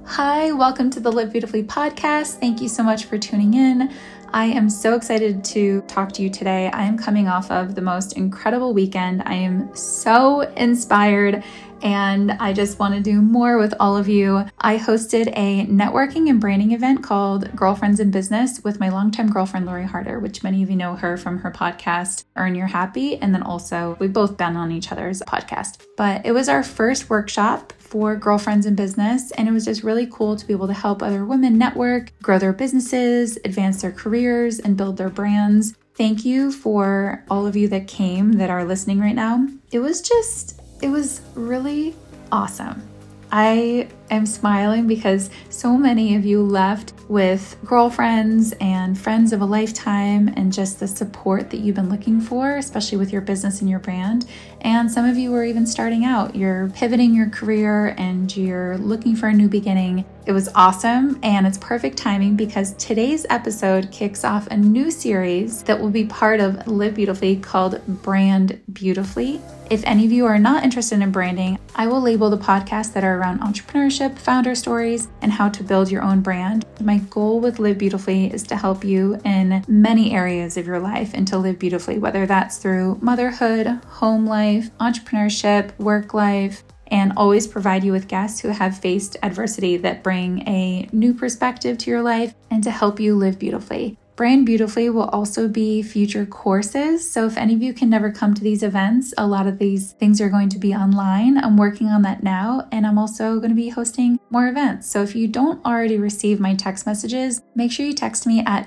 Hi, welcome to the Live Beautifully podcast. Thank you so much for tuning in. I am so excited to talk to you today. I am coming off of the most incredible weekend. I am so inspired and I just want to do more with all of you. I hosted a networking and branding event called Girlfriends in Business with my longtime girlfriend, Lori Harder, which many of you know her from her podcast, Earn Your Happy. And then also we've both been on each other's podcast. But it was our first workshop for Girlfriends in Business. And it was just really cool to be able to help other women network, grow their businesses, advance their careers, and build their brands. Thank you for all of you that came that are listening right now. It was really awesome. I am smiling because so many of you left with girlfriends and friends of a lifetime and just the support that you've been looking for, especially with your business and your brand. And some of you are even starting out. You're pivoting your career and you're looking for a new beginning. It was awesome and it's perfect timing because today's episode kicks off a new series that will be part of Live Beautifully called Brand Beautifully. If any of you are not interested in branding, I will label the podcasts that are around entrepreneurship, founder stories, and how to build your own brand. My goal with Live Beautifully is to help you in many areas of your life and to live beautifully, whether that's through motherhood, home life, entrepreneurship, work life, and always provide you with guests who have faced adversity that bring a new perspective to your life and to help you live beautifully. Brand Beautifully will also be future courses. So if any of you can never come to these events, a lot of these things are going to be online. I'm working on that now, and I'm also going to be hosting more events. So if you don't already receive my text messages, make sure you text me at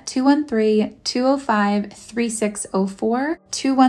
213-205-3604,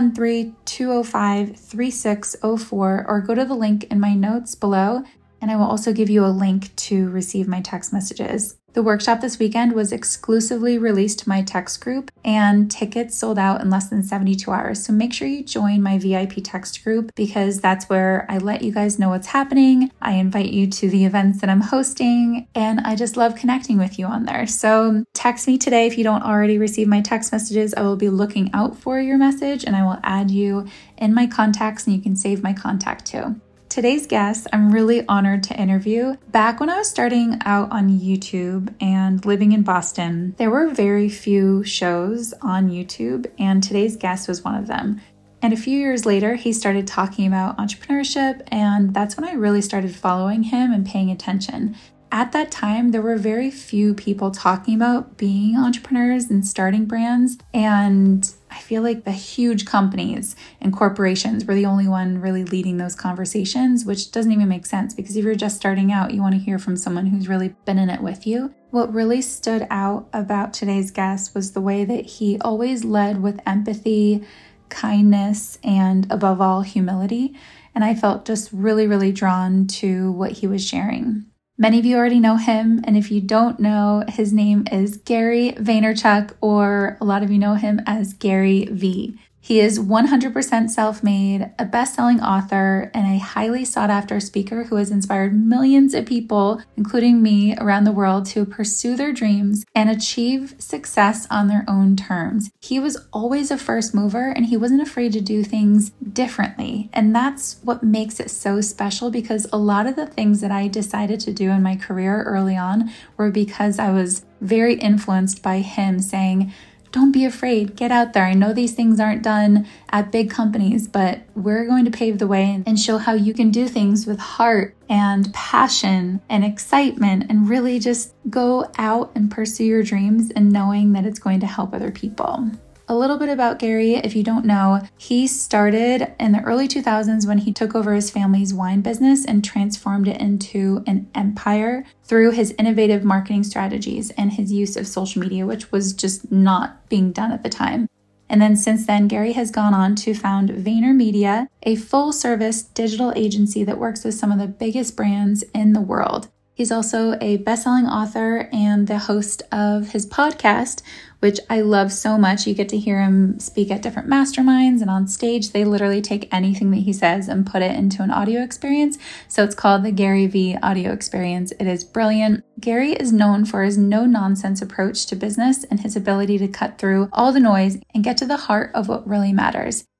213-205-3604, or go to the link in my notes below, and I will also give you a link to receive my text messages. The workshop this weekend was exclusively released to my text group and tickets sold out in less than 72 hours. So make sure you join my VIP text group because that's where I let you guys know what's happening. I invite you to the events that I'm hosting and I just love connecting with you on there. So text me today if you don't already receive my text messages. I will be looking out for your message and I will add you in my contacts and you can save my contact too. Today's guest, I'm really honored to interview. Back when I was starting out on YouTube and living in Boston, there were very few shows on YouTube, and today's guest was one of them. And a few years later, he started talking about entrepreneurship, and that's when I really started following him and paying attention. At that time, there were very few people talking about being entrepreneurs and starting brands, and I feel like the huge companies and corporations were the only one really leading those conversations, which doesn't even make sense because if you're just starting out, you want to hear from someone who's really been in it with you. What really stood out about today's guest was the way that he always led with empathy, kindness, and above all, humility. And I felt just really, really drawn to what he was sharing. Many of you already know him, and if you don't know, his name is Gary Vaynerchuk, or a lot of you know him as Gary V. He is 100% self-made, a best-selling author, and a highly sought-after speaker who has inspired millions of people, including me, around the world to pursue their dreams and achieve success on their own terms. He was always a first mover, and he wasn't afraid to do things differently. And that's what makes it so special because a lot of the things that I decided to do in my career early on were because I was very influenced by him saying, don't be afraid, get out there. I know these things aren't done at big companies, but we're going to pave the way and show how you can do things with heart and passion and excitement and really just go out and pursue your dreams and knowing that it's going to help other people. A little bit about Gary, if you don't know, he started in the early 2000s when he took over his family's wine business and transformed it into an empire through his innovative marketing strategies and his use of social media, which was just not being done at the time. And then since then, Gary has gone on to found VaynerMedia, a full-service digital agency that works with some of the biggest brands in the world. He's also a best-selling author and the host of his podcast, which I love so much. You get to hear him speak at different masterminds and on stage. They literally take anything that he says and put it into an audio experience. So it's called the Gary V Audio Experience. It is brilliant. Gary is known for his no-nonsense approach to business and his ability to cut through all the noise and get to the heart of what really matters.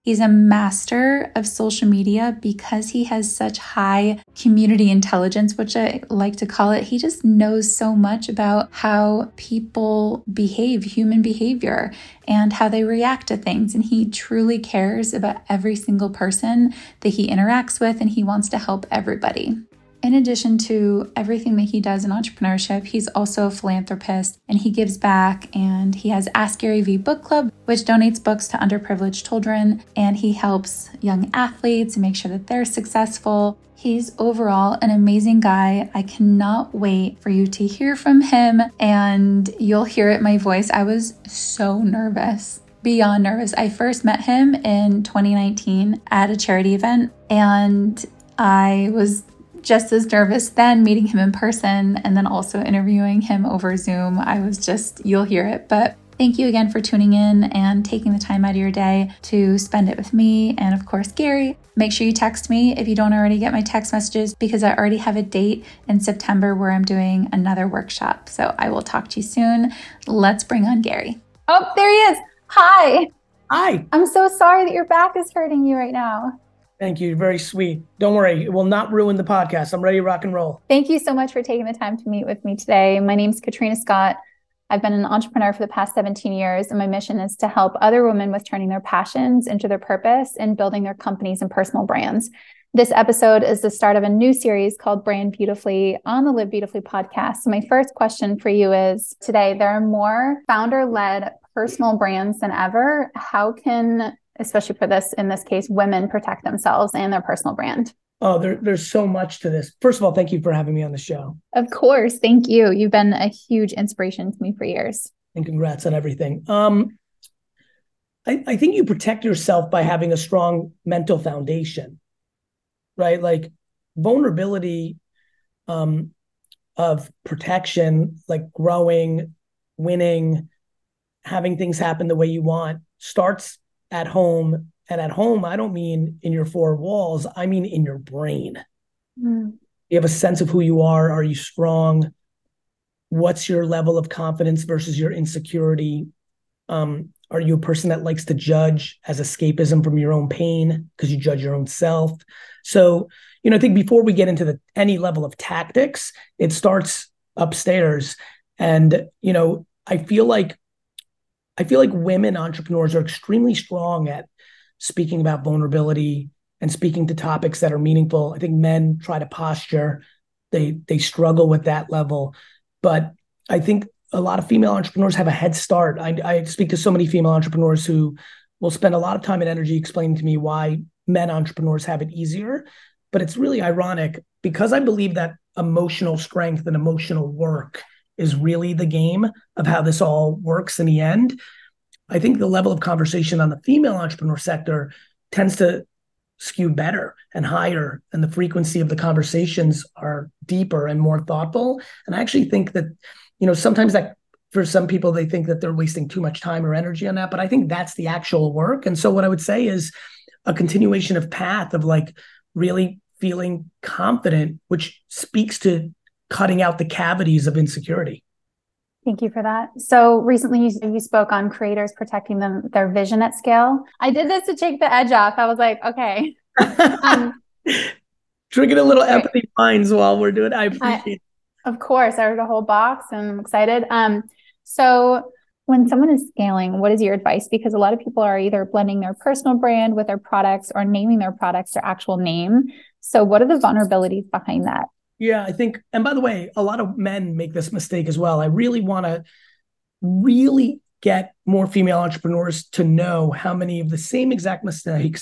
He's a master of social media because he has such high community intelligence, which I like to call it. He just knows so much about how people behave, human behavior, and how they react to things. And he truly cares about every single person that he interacts with, and he wants to help everybody. In addition to everything that he does in entrepreneurship, he's also a philanthropist and he gives back, and he has Ask Gary Vee Book Club, which donates books to underprivileged children, and he helps young athletes and make sure that they're successful. He's overall an amazing guy. I cannot wait for you to hear from him, and you'll hear it in my voice. I was so nervous. Beyond nervous. I first met him in 2019 at a charity event, and I was just as nervous then meeting him in person and then also interviewing him over Zoom. I was just, you'll hear it. But thank you again for tuning in and taking the time out of your day to spend it with me and, of course, Gary. Make sure you text me if you don't already get my text messages, because I already have a date in September where I'm doing another workshop. So I will talk to you soon. Let's bring on Gary. Oh, there he is. Hi. Hi. I'm so sorry that your back is hurting you right now. Thank you. Very sweet. Don't worry. It will not ruin the podcast. I'm ready to rock and roll. Thank you so much for taking the time to meet with me today. My name is Katrina Scott. I've been an entrepreneur for the past 17 years, and my mission is to help other women with turning their passions into their purpose and building their companies and personal brands. This episode is the start of a new series called Brand Beautifully on the Live Beautifully podcast. So my first question for you is, today there are more founder-led personal brands than ever. How can, especially for this, in this case, women protect themselves and their personal brand? Oh, there's so much to this. First of all, thank you for having me on the show. Of course. Thank you. You've been a huge inspiration to me for years. And congrats on everything. I think you protect yourself by having a strong mental foundation, right? Like vulnerability of protection, like growing, winning, having things happen the way you want, starts at home. And at home, I don't mean in your four walls, I mean in your brain. You have a sense of who you are. Are you strong? What's your level of confidence versus your insecurity? Are you a person that likes to judge as escapism from your own pain because you judge your own self? So, I think before we get into any level of tactics, it starts upstairs. And, I feel like women entrepreneurs are extremely strong at speaking about vulnerability and speaking to topics that are meaningful. I think men try to posture. They struggle with that level. But I think a lot of female entrepreneurs have a head start. I speak to so many female entrepreneurs who will spend a lot of time and energy explaining to me why men entrepreneurs have it easier. But it's really ironic because I believe that emotional strength and emotional work is really the game of how this all works in the end. I think the level of conversation on the female entrepreneur sector tends to skew better and higher, and the frequency of the conversations are deeper and more thoughtful. And I actually think that, sometimes that for some people, they think that they're wasting too much time or energy on that, but I think that's the actual work. And so what I would say is a continuation of path of like really feeling confident, which speaks to cutting out the cavities of insecurity. Thank you for that. So recently you spoke on creators protecting their vision at scale. I did this to take the edge off. I was like, okay. Triggered a little empathy minds while we're doing it. I appreciate it. Of course, I read a whole box and I'm excited. So when someone is scaling, what is your advice? Because a lot of people are either blending their personal brand with their products or naming their products their actual name. So what are the vulnerabilities behind that? Yeah, I think, and by the way, a lot of men make this mistake as well. I really want to really get more female entrepreneurs to know how many of the same exact mistakes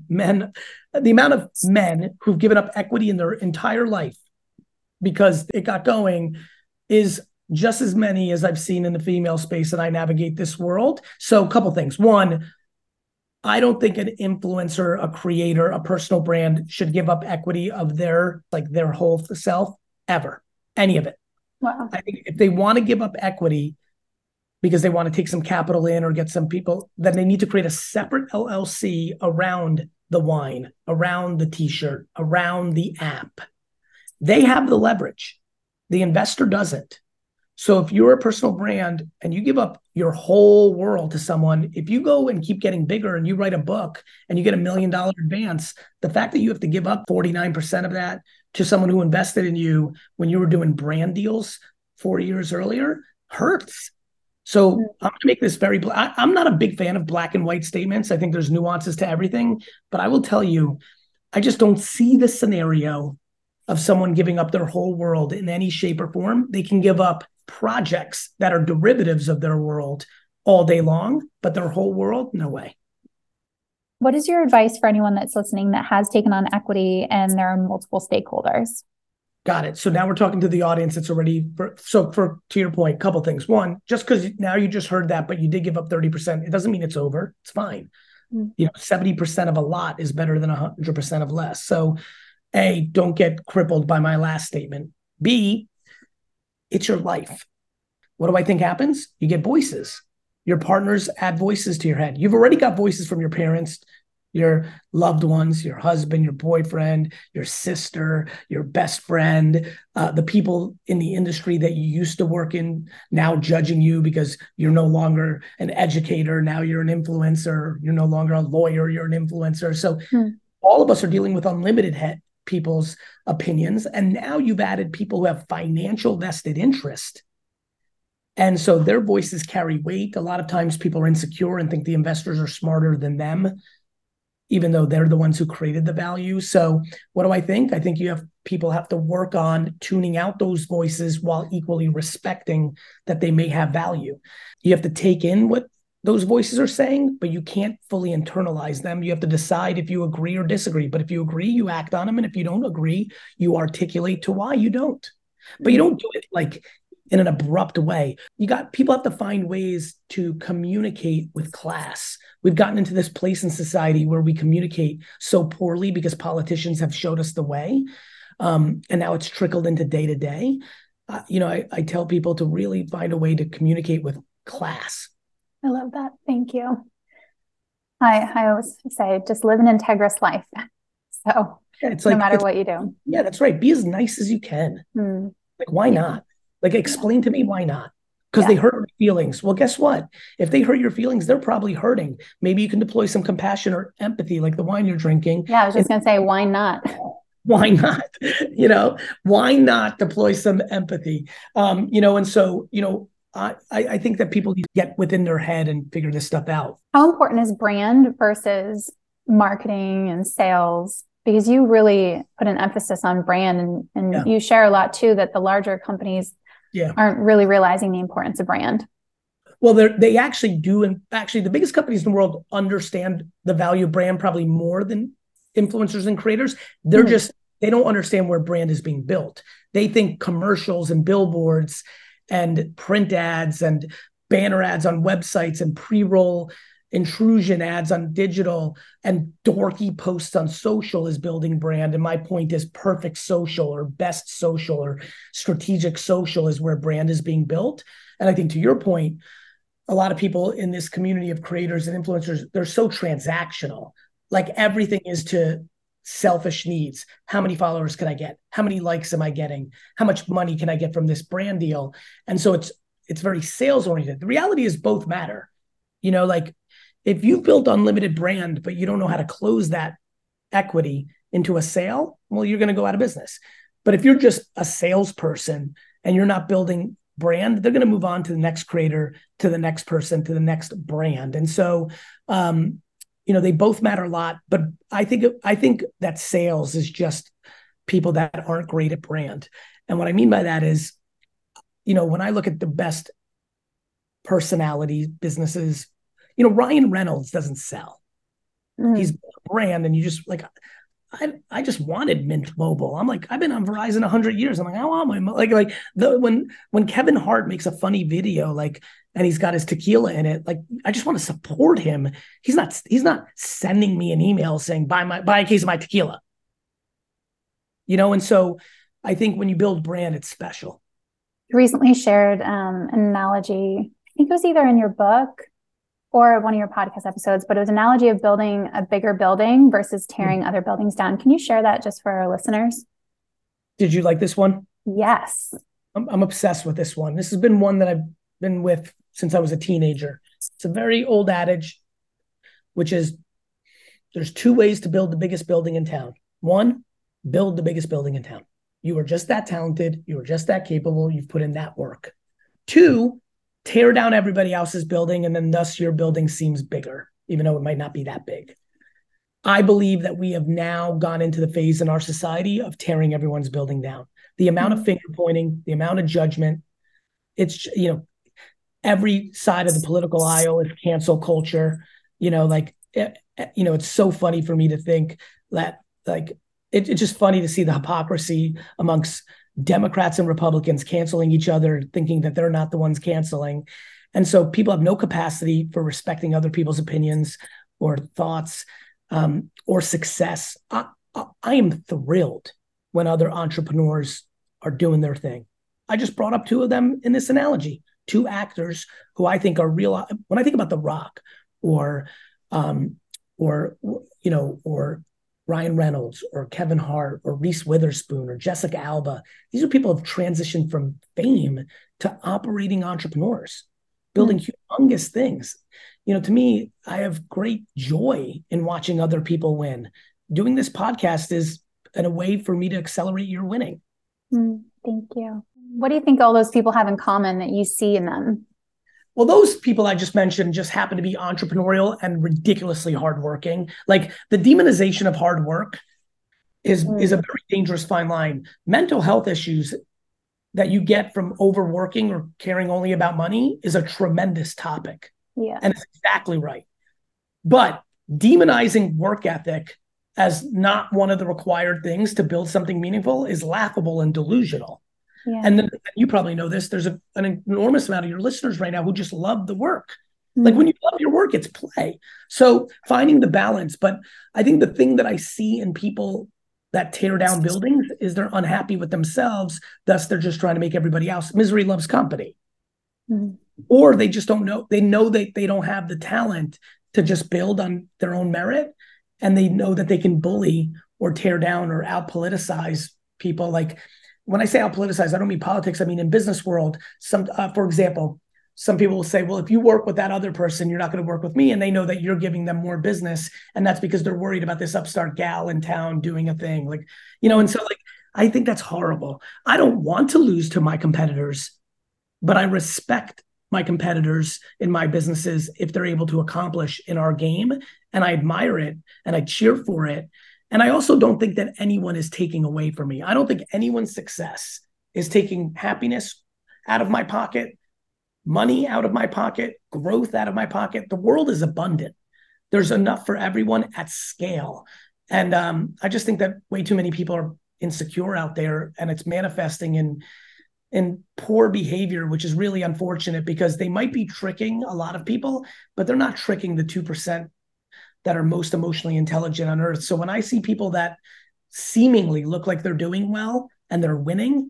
the amount of men who've given up equity in their entire life because it got going is just as many as I've seen in the female space that I navigate this world. So a couple things. One, I don't think an influencer, a creator, a personal brand should give up equity of their whole self ever, any of it. Wow. I think if they want to give up equity because they want to take some capital in or get some people, then they need to create a separate LLC around the wine, around the t-shirt, around the app. They have the leverage. The investor doesn't. So if you're a personal brand and you give up your whole world to someone, if you go and keep getting bigger and you write a book and you get $1 million advance, the fact that you have to give up 49% of that to someone who invested in you when you were doing brand deals 4 years earlier hurts. So I'm going to make this very, I'm not a big fan of black and white statements. I think there's nuances to everything, but I will tell you, I just don't see the scenario of someone giving up their whole world in any shape or form. They can give up projects that are derivatives of their world all day long, but their whole world, no way. What is your advice for anyone that's listening that has taken on equity and there are multiple stakeholders? Got it. So now we're talking to the audience that's already, to your point, a couple things. One, just because now you just heard that, but you did give up 30%, it doesn't mean it's over. It's fine. 70% of a lot is better than 100% of less. So A, don't get crippled by my last statement. B, it's your life. What do I think happens? You get voices. Your partners add voices to your head. You've already got voices from your parents, your loved ones, your husband, your boyfriend, your sister, your best friend, the people in the industry that you used to work in now judging you because you're no longer an educator. Now you're an influencer. You're no longer a lawyer. You're an influencer. So all of us are dealing with unlimited people's opinions. And now you've added people who have financial vested interest. And so their voices carry weight. A lot of times people are insecure and think the investors are smarter than them, even though they're the ones who created the value. So what do I think? I think people have to work on tuning out those voices while equally respecting that they may have value. You have to take in what those voices are saying, but you can't fully internalize them. You have to decide if you agree or disagree. But if you agree, you act on them. And if you don't agree, you articulate to why you don't. But you don't do it like in an abrupt way. People have to find ways to communicate with class. We've gotten into this place in society where we communicate so poorly because politicians have showed us the way. And now it's trickled into day to day. I tell people to really find a way to communicate with class. I love that. Thank you. I always say, just live an integrous life. So it's no matter what you do. Yeah, that's right. Be as nice as you can. Like, why not? Like, explain to me why not? Because they hurt my feelings. Well, guess what? If they hurt your feelings, they're probably hurting. Maybe you can deploy some compassion or empathy, like the wine you're drinking. Yeah, I was just going to say, why not? Why not? Why not deploy some empathy? And so, I think that people need to get within their head and figure this stuff out. How important is brand versus marketing and sales? Because you really put an emphasis on brand and you share a lot too, that the larger companies aren't really realizing the importance of brand. Well, they actually do. And actually, the biggest companies in the world understand the value of brand probably more than influencers and creators. They don't understand where brand is being built. They think commercials and billboards and print ads and banner ads on websites and pre-roll intrusion ads on digital and dorky posts on social is building brand. And my point is perfect social or best social or strategic social is where brand is being built. And I think to your point, a lot of people in this community of creators and influencers, they're so transactional. Like everything is to selfish needs. How many followers can I get? How many likes am I getting? How much money can I get from this brand deal? And so it's very sales oriented. The reality is both matter. Like if you've built unlimited brand, but you don't know how to close that equity into a sale, well, you're going to go out of business. But if you're just a salesperson and you're not building brand, they're going to move on to the next creator, to the next person, to the next brand. And so, they both matter a lot, but I think that sales is just people that aren't great at brand. And what I mean by that is, when I look at the best personality businesses, Ryan Reynolds doesn't sell. He's a brand, and you just like, I just wanted Mint Mobile. I'm like, I've been on Verizon 100 years. I'm like, I want my when Kevin Hart makes a funny video, and he's got his tequila in it, I just want to support him. He's not sending me an email saying buy a case of my tequila. And so I think when you build brand, it's special. You recently shared an analogy. I think it was either in your book or one of your podcast episodes, but it was an analogy of building a bigger building versus tearing other buildings down. Can you share that just for our listeners? Did you like this one? Yes. I'm obsessed with this one. This has been one that I've been with since I was a teenager. It's a very old adage, which is there's two ways to build the biggest building in town. One, build the biggest building in town. You are just that talented. You are just that capable. You've put in that work. Two, tear down everybody else's building, and then thus your building seems bigger, even though it might not be that big. I believe that we have now gone into the phase in our society of tearing everyone's building down. The amount of finger pointing, the amount of judgment, it's, every side of the political aisle is cancel culture. It's so funny for me to think that, like, it's just funny to see the hypocrisy amongst Democrats and Republicans canceling each other, thinking that they're not the ones canceling. And so people have no capacity for respecting other people's opinions or thoughts, or success. I am thrilled when other entrepreneurs are doing their thing. I just brought up two of them in this analogy, two actors who I think are real. When I think about The Rock or Ryan Reynolds or Kevin Hart or Reese Witherspoon or Jessica Alba, these are people who have transitioned from fame to operating entrepreneurs, building humongous things. To me, I have great joy in watching other people win. Doing this podcast is a way for me to accelerate your winning. Thank you. What do you think all those people have in common that you see in them? Well, those people I just mentioned just happen to be entrepreneurial and ridiculously hardworking. Like, the demonization of hard work is a very dangerous fine line. Mental health issues that you get from overworking or caring only about money is a tremendous topic. Yeah. And it's exactly right. But demonizing work ethic as not one of the required things to build something meaningful is laughable and delusional. Yeah. And then you probably know this, there's an enormous amount of your listeners right now who just love the work. Like, when you love your work, it's play. So finding the balance. But I think the thing that I see in people that tear down buildings is they're unhappy with themselves. Thus, they're just trying to make everybody else. Misery loves company. Or they just don't know. They know that they don't have the talent to just build on their own merit. And they know that they can bully or tear down or out-politicize people. Like, when I say out-politicize, I don't mean politics. I mean in business world. For example, some people will say, well, if you work with that other person, you're not going to work with me. And they know that you're giving them more business. And that's because they're worried about this upstart gal in town doing a thing. Like, and so, like, I think that's horrible. I don't want to lose to my competitors, but I respect my competitors in my businesses if they're able to accomplish in our game. And I admire it and I cheer for it. And I also don't think that anyone is taking away from me. I don't think anyone's success is taking happiness out of my pocket, money out of my pocket, growth out of my pocket. The world is abundant. There's enough for everyone at scale. And I just think that way too many people are insecure out there, and it's manifesting in poor behavior, which is really unfortunate because they might be tricking a lot of people, but they're not tricking the 2% that are most emotionally intelligent on earth. So when I see people that seemingly look like they're doing well and they're winning,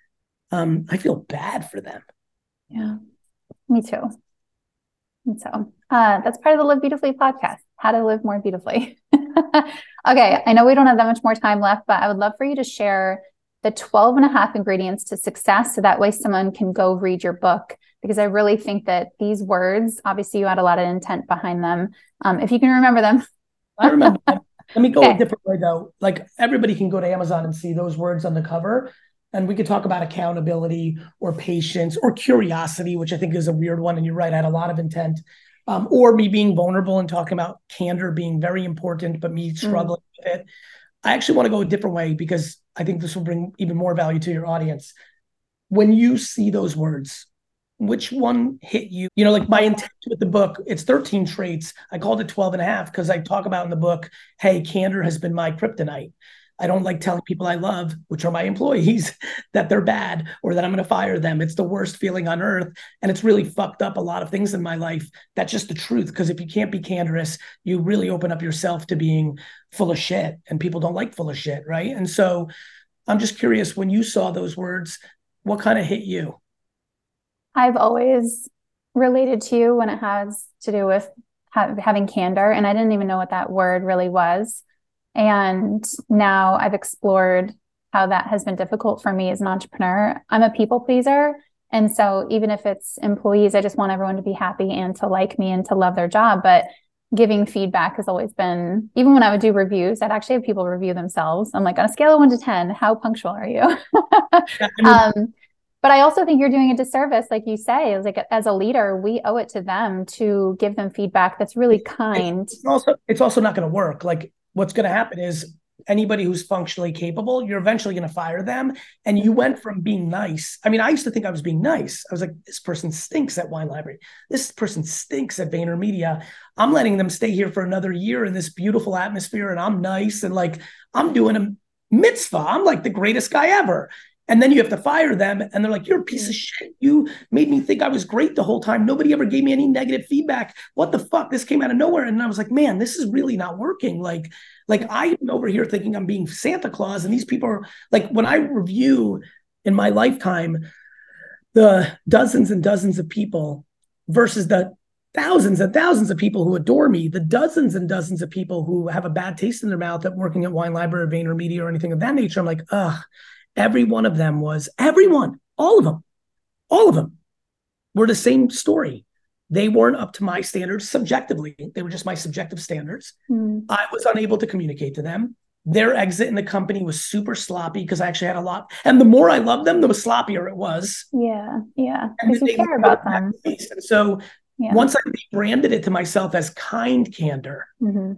I feel bad for them. Yeah, me too. That's part of the Live Beautifully podcast, how to live more beautifully. Okay, I know we don't have that much more time left, but I would love for you to share the 12 and a half ingredients to success. So that way someone can go read your book, because I really think that these words, obviously you had a lot of intent behind them. If you can remember them. I remember them. Let me go a different way though. Like, everybody can go to Amazon and see those words on the cover. And we could talk about accountability or patience or curiosity, which I think is a weird one. And you're right, I had a lot of intent. Or me being vulnerable and talking about candor being very important, but me struggling with it. I actually want to go a different way because I think this will bring even more value to your audience. When you see those words, which one hit you? Like, my intent with the book, it's 13 traits. I called it 12 and a half because I talk about in the book, hey, candor has been my kryptonite. I don't like telling people I love, which are my employees, that they're bad or that I'm going to fire them. It's the worst feeling on earth. And it's really fucked up a lot of things in my life. That's just the truth. Because if you can't be candorous, you really open up yourself to being full of shit, and people don't like full of shit. Right. And so I'm just curious, when you saw those words, what kind of hit you? I've always related to you when it has to do with having candor. And I didn't even know what that word really was. And now I've explored how that has been difficult for me as an entrepreneur. I'm a people pleaser. And so even if it's employees, I just want everyone to be happy and to like me and to love their job. But giving feedback has always been, even when I would do reviews, I'd actually have people review themselves. I'm like, on a scale of 1 to 10, how punctual are you? But I also think you're doing a disservice, like you say, like as a leader, we owe it to them to give them feedback that's really kind. It's also not going to work. Like what's going to happen is anybody who's functionally capable, you're eventually going to fire them. And you went from being nice. I mean, I used to think I was being nice. I was like, this person stinks at Wine Library. This person stinks at VaynerMedia. I'm letting them stay here for another year in this beautiful atmosphere. And I'm nice. And like, I'm doing a mitzvah. I'm like the greatest guy ever. And then you have to fire them. And they're like, you're a piece of shit. You made me think I was great the whole time. Nobody ever gave me any negative feedback. What the fuck? This came out of nowhere. And I was like, man, this is really not working. Like I'm over here thinking I'm being Santa Claus. And these people are like, when I review in my lifetime, the dozens and dozens of people versus the thousands and thousands of people who adore me, the dozens and dozens of people who have a bad taste in their mouth at working at Wine Library or VaynerMedia or anything of that nature, I'm like, ugh. Every one of them was, all of them were the same story. They weren't up to my standards subjectively. They were just my subjective standards. I was unable to communicate to them. Their exit in the company was super sloppy because I actually had a lot. And the more I loved them, the sloppier it was. Yeah. Because you care about them. And so once I rebranded it to myself as kind candor,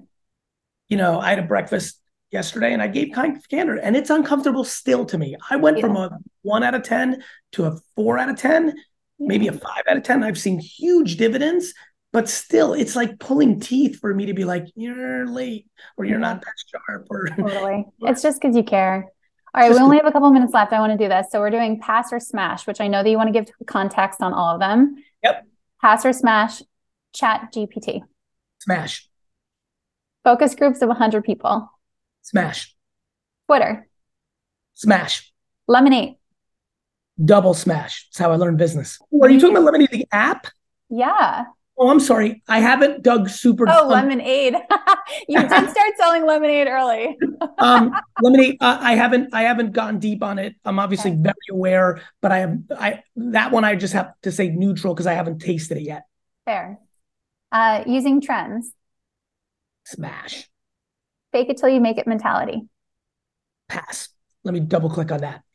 I had a breakfast yesterday and I gave kind candor and it's uncomfortable still to me. I went from a 1 out of 10 to a 4 out of 10, maybe a 5 out of 10. I've seen huge dividends, but still it's like pulling teeth for me to be like, you're late or you're not that sharp. Or totally. It's just because you care. All right. We only have a couple minutes left. I want to do this. So we're doing pass or smash, which I know that you want to give context on all of them. Yep. Pass or smash, ChatGPT. Smash. Focus groups of 100 people. Smash. Twitter. Smash. Lemonade. Double smash. That's how I learned business. Are you talking about Lemonade, the app? Yeah. Oh, I'm sorry. I haven't dug super. Lemonade. You did start selling lemonade early. Lemonade. I haven't gotten deep on it. I'm obviously very aware, but that one I just have to say neutral because I haven't tasted it yet. Fair. Using trends. Smash. Fake it till you make it mentality. Pass. Let me double click on that.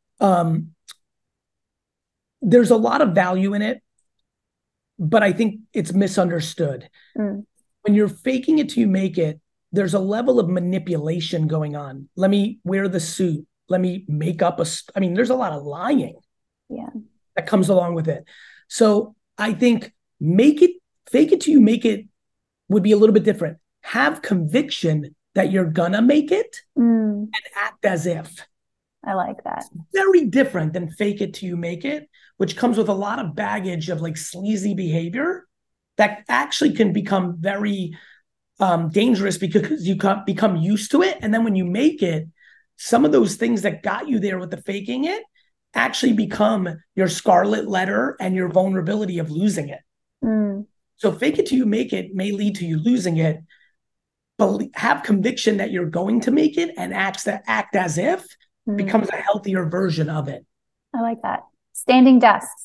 There's a lot of value in it, but I think it's misunderstood. When you're faking it till you make it, there's a level of manipulation going on. Let me wear the suit. Let me make up there's a lot of lying that comes along with it. So I think fake it till you make it would be a little bit different. Have conviction that you're gonna make it and act as if. I like that. It's very different than fake it till you make it, which comes with a lot of baggage of like sleazy behavior that actually can become very dangerous because you become used to it. And then when you make it, some of those things that got you there with the faking it actually become your scarlet letter and your vulnerability of losing it. So fake it till you make it may lead to you losing it. But have conviction that you're going to make it and act as if becomes a healthier version of it. I like that. Standing desks.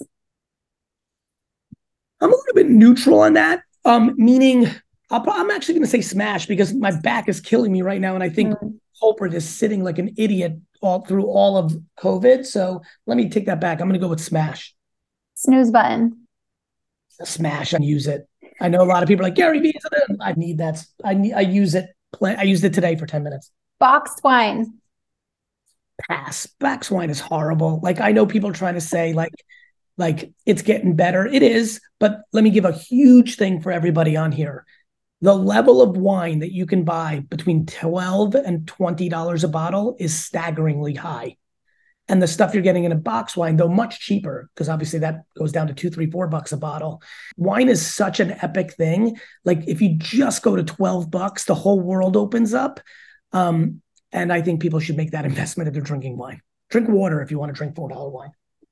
I'm a little bit neutral on that, meaning I'm actually going to say smash because my back is killing me right now. And I think culprit is sitting like an idiot through all of COVID. So let me take that back. I'm going to go with smash. Snooze button. Smash and use it. I know a lot of people are like, Gary Vee, I need that. I use it. I used it today for 10 minutes. Boxed wine. Pass. Boxed wine is horrible. Like I know people are trying to say like it's getting better. It is, but let me give a huge thing for everybody on here. The level of wine that you can buy between $12 and $20 a bottle is staggeringly high. And the stuff you're getting in a box wine, though much cheaper, because obviously that goes down to $2, $3, $4 a bottle. Wine is such an epic thing. Like if you just go to $12, the whole world opens up. And I think people should make that investment if they're drinking wine. Drink water if you want to drink $4 wine.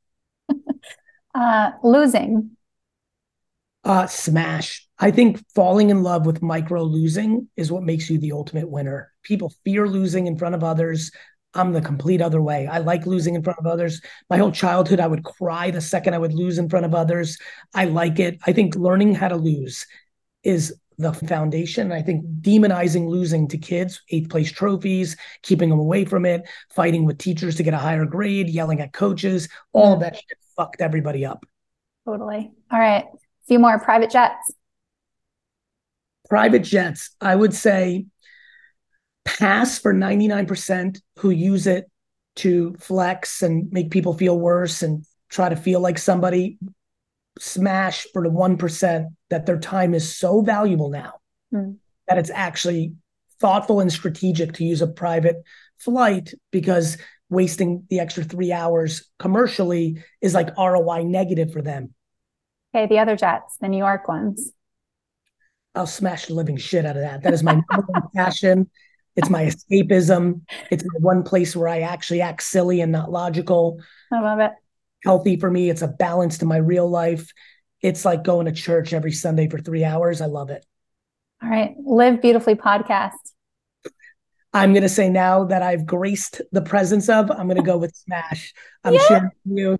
Losing. Smash. I think falling in love with micro losing is what makes you the ultimate winner. People fear losing in front of others. I'm the complete other way. I like losing in front of others. My whole childhood, I would cry the second I would lose in front of others. I like it. I think learning how to lose is the foundation. I think demonizing losing to kids, 8th place trophies, keeping them away from it, fighting with teachers to get a higher grade, yelling at coaches, all of that shit fucked everybody up. Totally. All right. A few more. Private jets. Private jets, I would say pass for 99% who use it to flex and make people feel worse and try to feel like somebody. Smash for the 1% that their time is so valuable now that it's actually thoughtful and strategic to use a private flight, because wasting the extra 3 hours commercially is like ROI negative for them. Okay, the other jets, the New York ones. I'll smash the living shit out of that. That is my number one passion. It's my escapism. It's the one place where I actually act silly and not logical. I love it. Healthy for me. It's a balance to my real life. It's like going to church every Sunday for 3 hours. I love it. All right. Live Beautifully podcast. I'm going to say, now that I've graced the presence of, I'm going to go with smash. I'm sharing with you.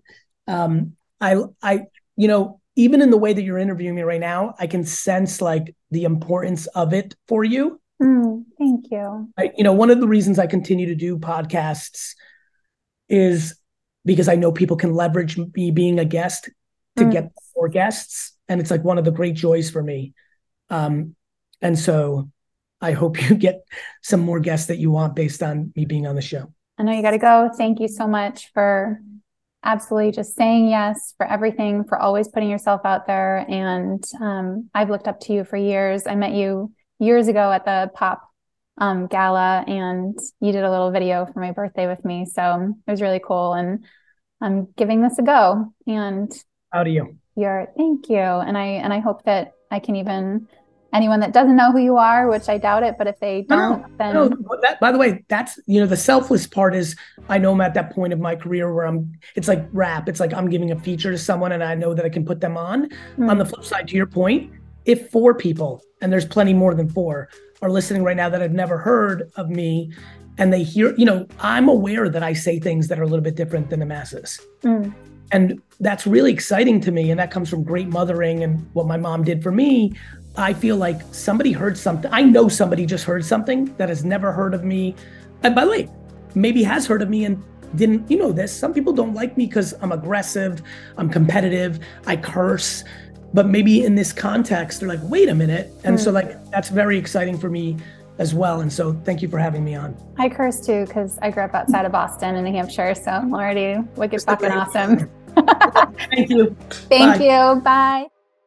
Even in the way that you're interviewing me right now, I can sense like the importance of it for you. Thank you. One of the reasons I continue to do podcasts is because I know people can leverage me being a guest to get more guests. And it's like one of the great joys for me. And so I hope you get some more guests that you want based on me being on the show. I know you got to go. Thank you so much for absolutely just saying yes, for everything, for always putting yourself out there. And I've looked up to you for years. I met you years ago at the Pop Gala, and you did a little video for my birthday with me. So it was really cool. And I'm giving this a go. And how do you? Thank you. And I hope that I can even, anyone that doesn't know who you are, which I doubt it, but if they don't, then. By the way, that's, the selfless part is I know I'm at that point of my career where it's like rap. It's like I'm giving a feature to someone and I know that I can put them on. On the flip side, to your point, if 4 people, and there's plenty more than 4, are listening right now that have never heard of me, and they hear, I'm aware that I say things that are a little bit different than the masses. And that's really exciting to me. And that comes from great mothering and what my mom did for me. I feel like somebody heard something. I know somebody just heard something that has never heard of me. And by the way, maybe has heard of me and didn't, this, some people don't like me because I'm aggressive, I'm competitive, I curse. But maybe in this context, they're like, wait a minute. And so that's very exciting for me as well. And so thank you for having me on. I curse too, because I grew up outside of Boston in New Hampshire. So I'm already wicked fucking awesome. Thank you. Thank you. Bye.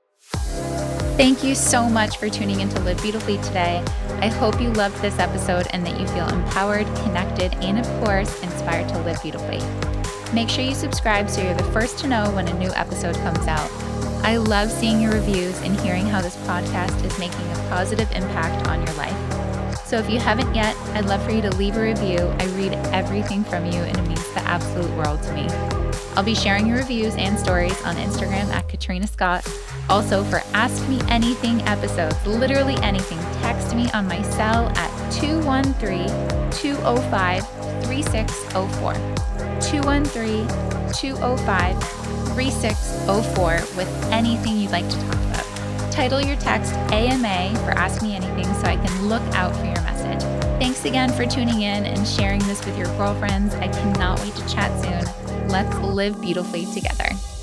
Thank you so much for tuning in to Live Beautifully today. I hope you loved this episode and that you feel empowered, connected, and of course, inspired to live beautifully. Make sure you subscribe so you're the first to know when a new episode comes out. I love seeing your reviews and hearing how this podcast is making a positive impact on your life. So if you haven't yet, I'd love for you to leave a review. I read everything from you and it means the absolute world to me. I'll be sharing your reviews and stories on Instagram at Katrina Scott. Also, for Ask Me Anything episodes, literally anything, text me on my cell at 213-205-3604. 213-205-3604 with anything you'd like to talk about. Title your text AMA for Ask Me Anything so I can look out for your message. Thanks again for tuning in and sharing this with your girlfriends. I cannot wait to chat soon. Let's live beautifully together.